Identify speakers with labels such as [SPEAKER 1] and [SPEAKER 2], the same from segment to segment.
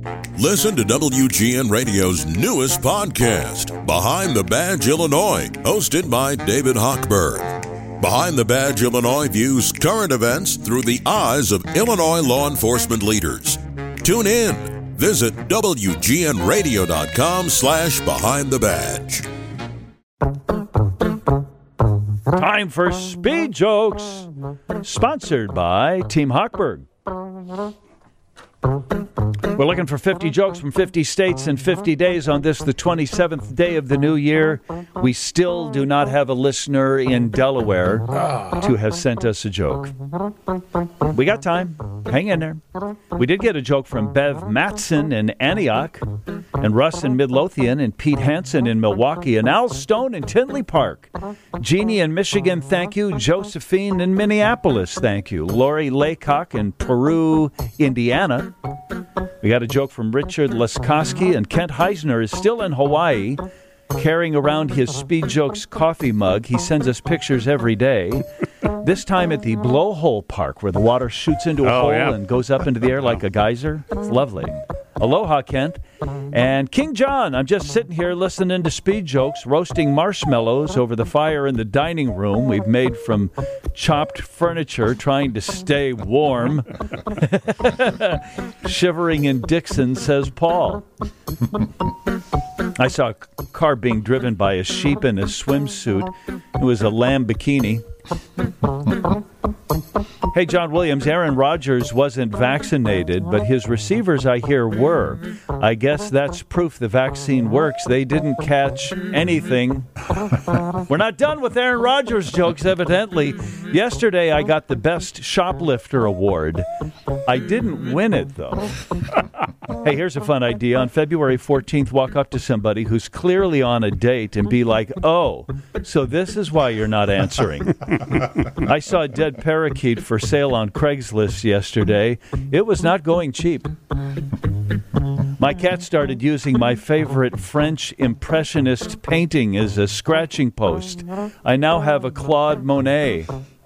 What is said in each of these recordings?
[SPEAKER 1] Listen to WGN Radio's newest podcast, Behind the Badge Illinois, hosted by David Hochberg. Behind the Badge Illinois views current events through the eyes of Illinois law enforcement leaders. Tune in. Visit WGNRadio.com/Behind the Badge.
[SPEAKER 2] Time for Speed Jokes, sponsored by Team Hochberg. We're looking for 50 jokes from 50 states in 50 days on this, the 27th day of the new year. We still do not have a listener in Delaware to have sent us a joke. We got time. Hang in there. We did get a joke from Bev Matson in Antioch, and Russ in Midlothian, and Pete Hansen in Milwaukee, and Al Stone in Tinley Park. Jeannie in Michigan, thank you. Josephine in Minneapolis, thank you. Lori Laycock in Peru, Indiana. We got a joke from Richard Laskoski, and Kent Heisner is still in Hawaii, carrying around his Speed Jokes coffee mug. He sends us pictures every day. This time at the Blowhole Park, where the water shoots into a hole and goes up into the air like a geyser. It's lovely. Aloha, Kent. And King John, I'm just sitting here listening to Speed Jokes, roasting marshmallows over the fire in the dining room we've made from chopped furniture, trying to stay warm. Shivering in Dixon, says Paul. I saw a car being driven by a sheep in a swimsuit. It was a lamb bikini. Hey, John Williams, Aaron Rodgers wasn't vaccinated, but his receivers, I hear, were. I guess that's proof the vaccine works. They didn't catch anything. We're not done with Aaron Rodgers jokes, evidently. Yesterday, I got the Best Shoplifter Award. I didn't win it, though. Hey, here's a fun idea. On February 14th, walk up to somebody who's clearly on a date and be like, oh, so this is why you're not answering. I saw a dead parakeet for sale on Craigslist yesterday. It was not going cheap. My cat started using my favorite French Impressionist painting as a scratching post. I now have a Claude Monet.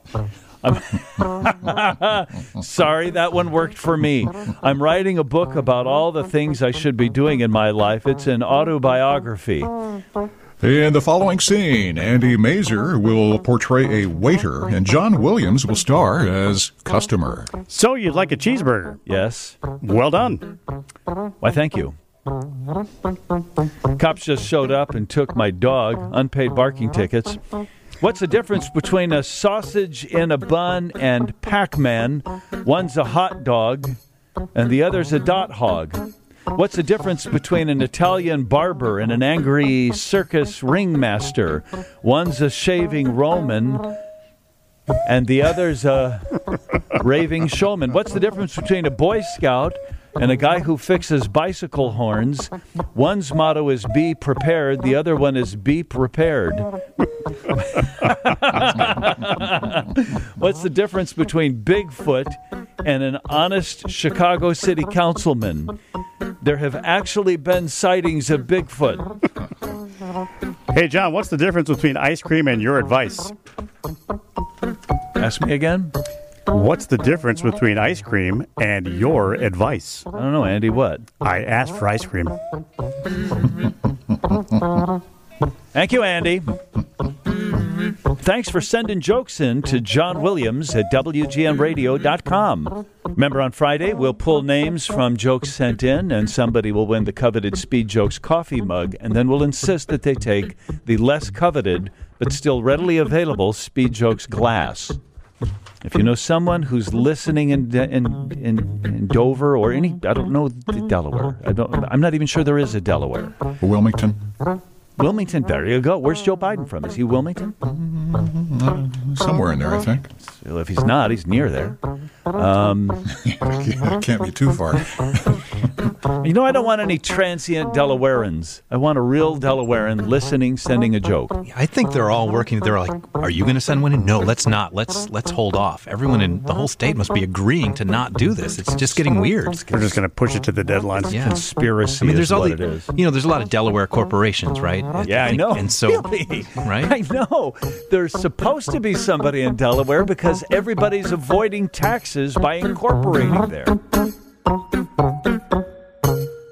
[SPEAKER 2] Sorry, that one worked for me. I'm writing a book about all the things I should be doing in my life. It's an autobiography.
[SPEAKER 3] In the following scene, Andy Mazer will portray a waiter, and John Williams will star as customer.
[SPEAKER 4] So you'd like a cheeseburger?
[SPEAKER 2] Yes.
[SPEAKER 4] Well done.
[SPEAKER 2] Why, thank you. Cops just showed up and took my dog, unpaid barking tickets. What's the difference between a sausage in a bun and Pac-Man? One's a hot dog, and the other's a dot hog. What's the difference between an Italian barber and an angry circus ringmaster? One's a shaving Roman, and the other's a raving showman. What's the difference between a Boy Scout and a guy who fixes bicycle horns? One's motto is be prepared, the other one is be prepared. What's the difference between Bigfoot and an honest Chicago City councilman? There have actually been sightings of Bigfoot.
[SPEAKER 4] Hey, John, what's the difference between ice cream and your advice?
[SPEAKER 2] Ask me again.
[SPEAKER 4] What's the difference between ice cream and your advice?
[SPEAKER 2] I don't know, Andy, what?
[SPEAKER 4] I asked for ice cream.
[SPEAKER 2] Thank you, Andy. Thanks for sending jokes in to John Williams at WGNRadio.com. Remember, on Friday, we'll pull names from jokes sent in, and somebody will win the coveted Speed Jokes coffee mug, and then we'll insist that they take the less coveted but still readily available Speed Jokes glass. If you know someone who's listening in Dover or any, I don't know, Delaware. I'm not even sure there is a Delaware.
[SPEAKER 3] Wilmington.
[SPEAKER 2] Wilmington, there you go. Where's Joe Biden from? Is he Wilmington?
[SPEAKER 3] Somewhere in there, I think.
[SPEAKER 2] Well, if he's not, he's near there.
[SPEAKER 3] Can't be too far.
[SPEAKER 2] You know, I don't want any transient Delawareans. I want a real Delawarean listening, sending a joke.
[SPEAKER 5] I think they're all working. They're like, are you going to send one in? No, let's not. Let's hold off. Everyone in the whole state must be agreeing to not do this. It's just getting weird.
[SPEAKER 4] We're just going to push it to the deadline.
[SPEAKER 5] Yeah.
[SPEAKER 2] Conspiracy
[SPEAKER 5] there's
[SPEAKER 2] is what it is.
[SPEAKER 5] You know, there's a lot of Delaware corporations, right?
[SPEAKER 2] Yeah, I know.
[SPEAKER 5] And so,
[SPEAKER 2] really?
[SPEAKER 5] Right?
[SPEAKER 2] I know. There's supposed to be somebody in Delaware because everybody's avoiding taxes by incorporating there.